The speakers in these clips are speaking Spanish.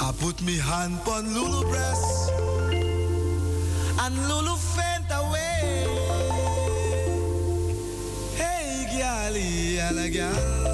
I put me hand on Lulu breast and Lulu faint away. Hey, gyal, and a gyal.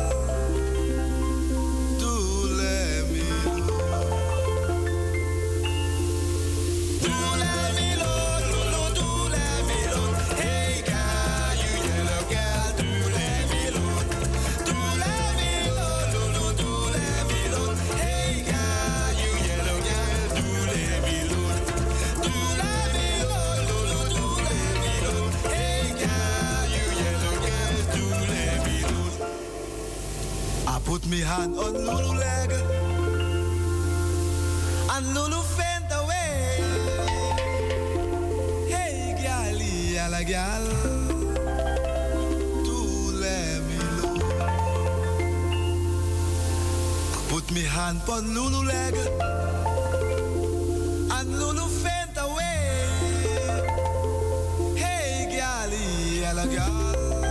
Put me hand on Lulu leg and Lulu faint away. Hey, gyal, yalla gyal, do let me look. Put me hand on Lulu leg and Lulu faint away. Hey, gyal, yalla gyal.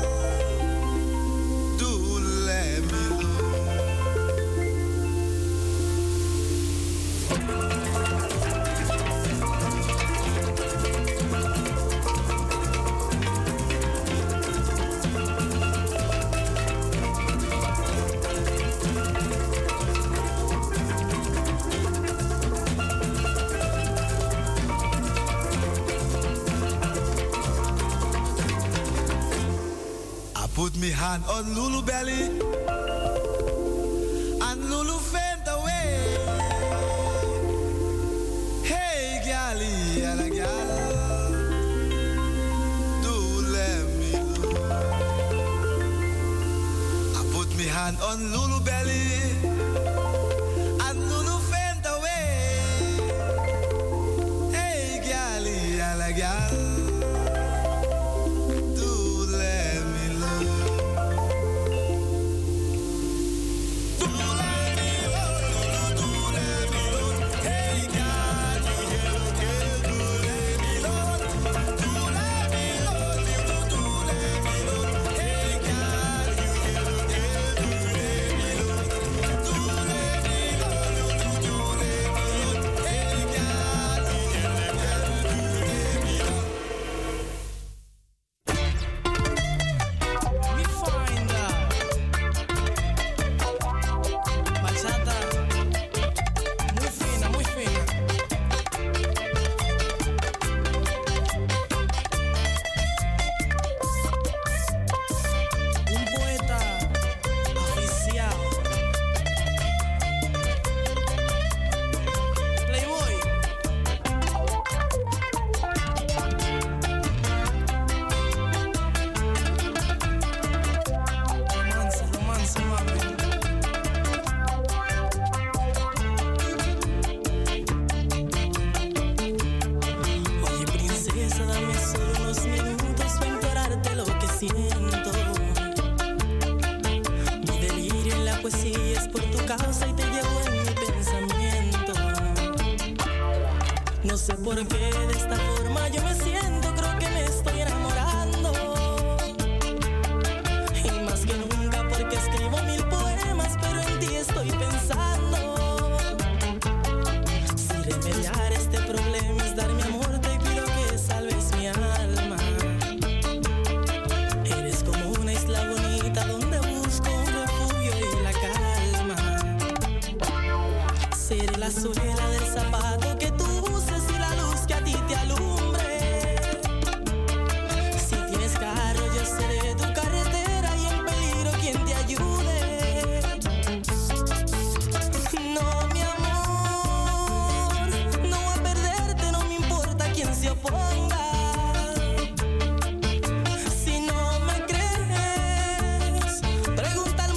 Put me hand on Lulu belly and Lulu faint away. Hey, gyal, yalla gyal, do let me look. I put me hand on Lulu belly and Lulu faint away. Hey, gyal, yalla gyal.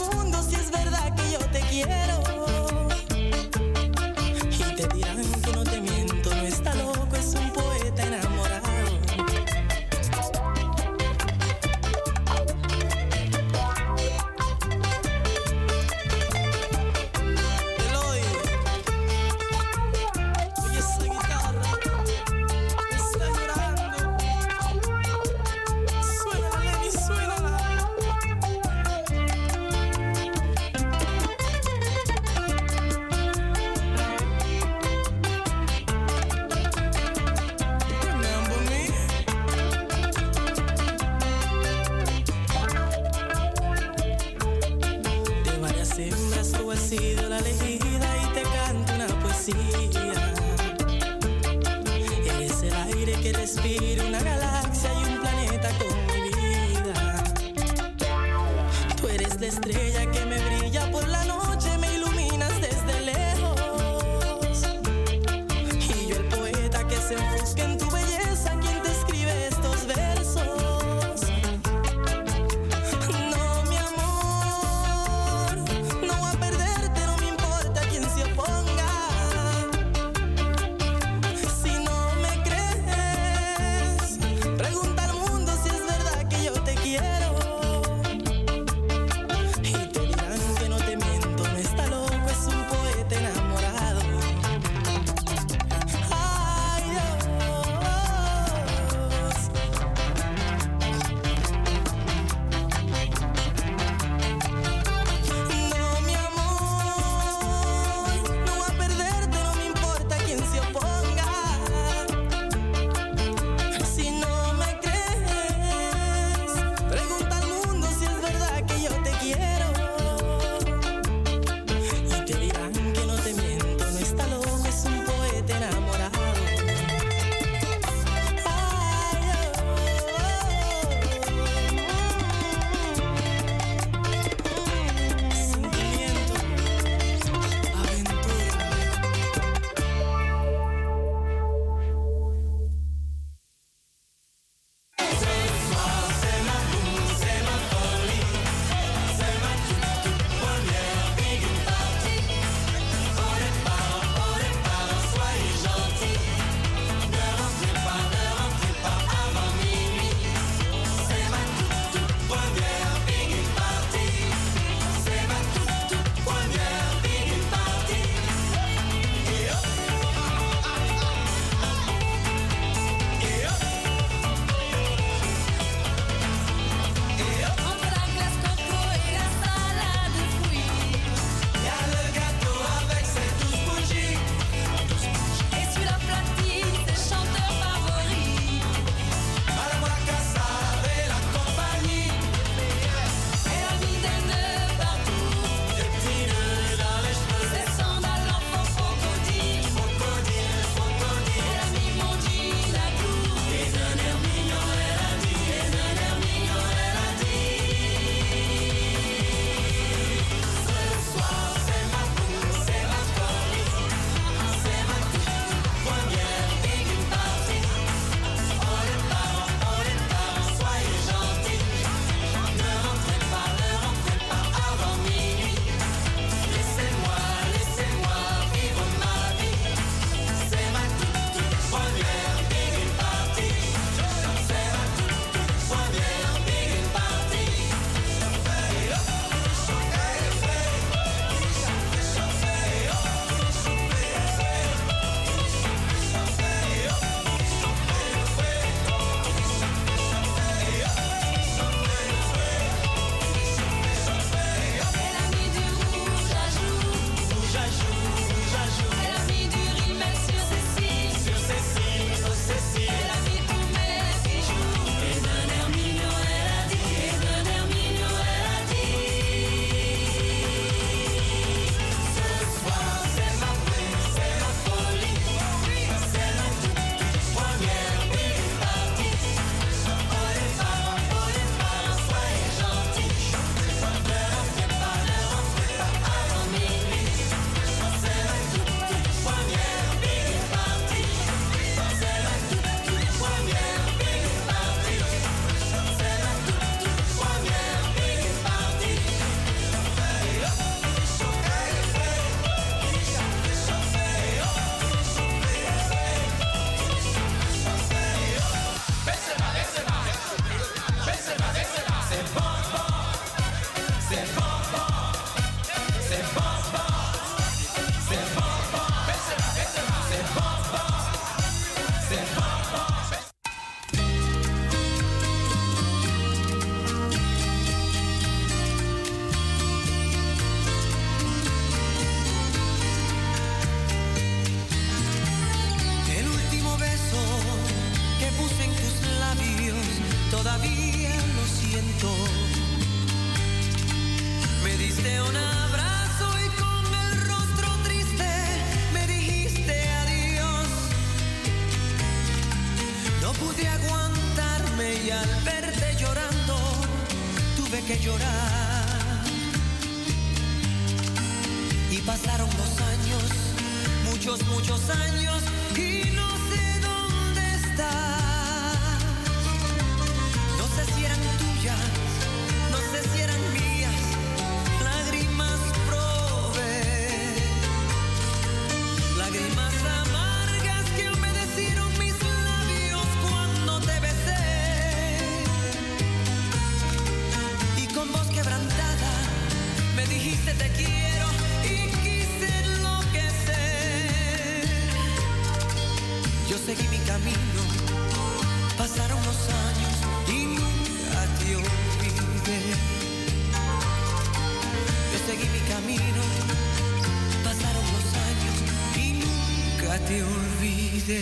Que no te sido la elegida y te canto una poesía. Eres el aire que respira una galaxia y un planeta con mi vida. Tú eres la estrella que me brilla por la noche, me iluminas desde lejos. Y yo el poeta que se enfusca en tu belleza, quien te escribe estos versos. Quiero y te dirán que no te miento. llorar. Y pasaron los años, muchos años, y no sé dónde estás. No sé si eran tuyas, no sé si eran mías, lágrimas probé, lágrimas amargas que humedecieron mis labios cuando te besé. Y con voz quebrantada me dijiste te quiero y quise enloquecer. Yo seguí mi camino, pasaron los años y nunca te olvidé. Yo seguí mi camino, pasaron los años y nunca te olvidé.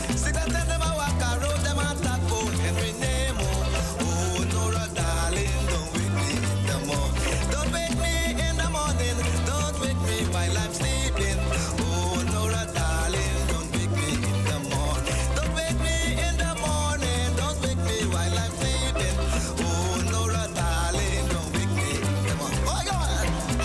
See that them a walk around, them a talk about Henry name. Oh, Nora darling, don't wake me in the morning. Don't wake me in the morning. Don't wake me while I'm sleeping. Oh, Nora darling, don't wake me in the morning. Don't wake me in the morning. Don't wake me while I'm sleeping. Oh, Nora darling, don't wake me in the morning. Oh, go on.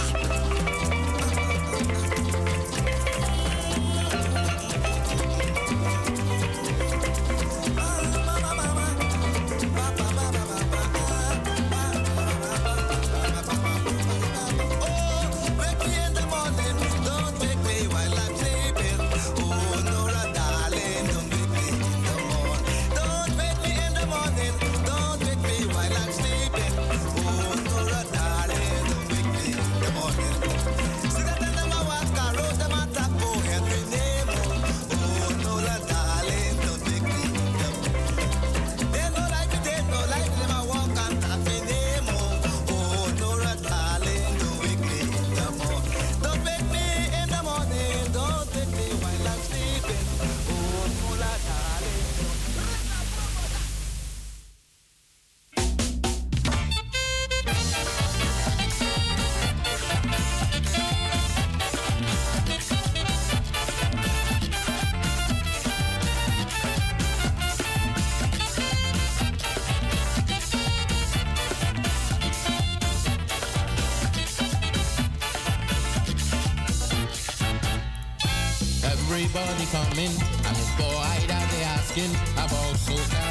Everybody coming, and it's boy that they asking about soca.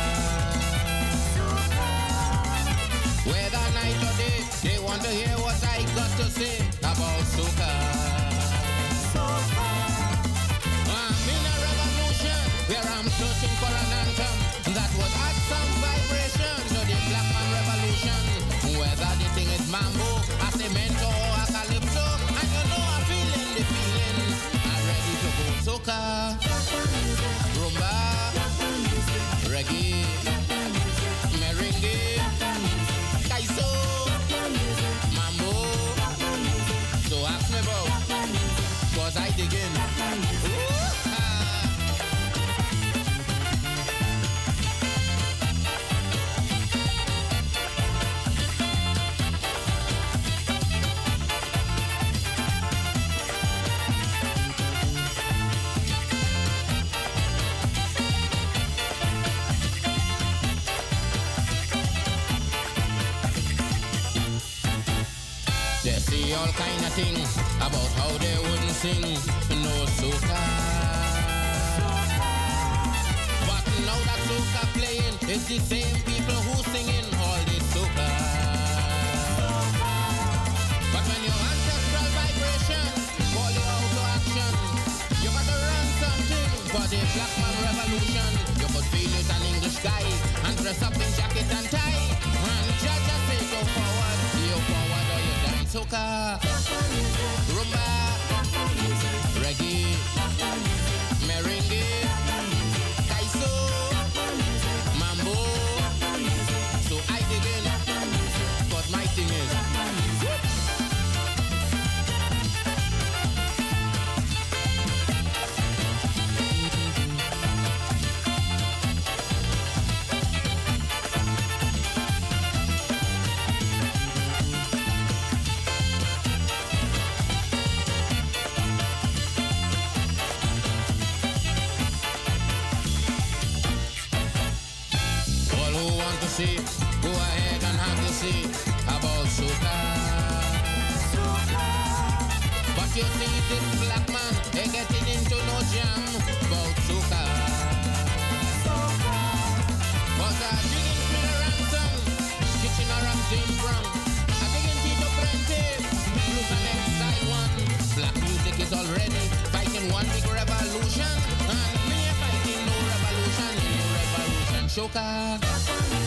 Whether night or day, they want to hear what I got to say about soca. I'm in a revolution where I'm searching for an anthem that would add some vibration to the black man revolution. Whether the thing is mambo, a cemento or a calypso, and you know I'm feeling the feeling. Soca, rumba, reggae, merengue, kaiso, mambo. So ask me about, 'cause I dig in. All kind of things about how they wouldn't sing no soca. But now that soca playing, it's the same people who singing all this soca. But when your ancestral vibration call you out to action, you gotta run something for the black man revolution. You could feel it an English guy and dress up in jacket and tie, and just say go forward, you forward or you dance soca. Rumba, reggae, merengue, kaiso, mambo. So I dig in, but my thing is. See, go ahead and have to see about soca. But you see this black man, they getting into no jam about soca. But I didn't feel a ransom, kitchen or a James Brown. I didn't feel no plenty, blues and side one. Black music is already fighting one big revolution. And me fighting no revolution, soca.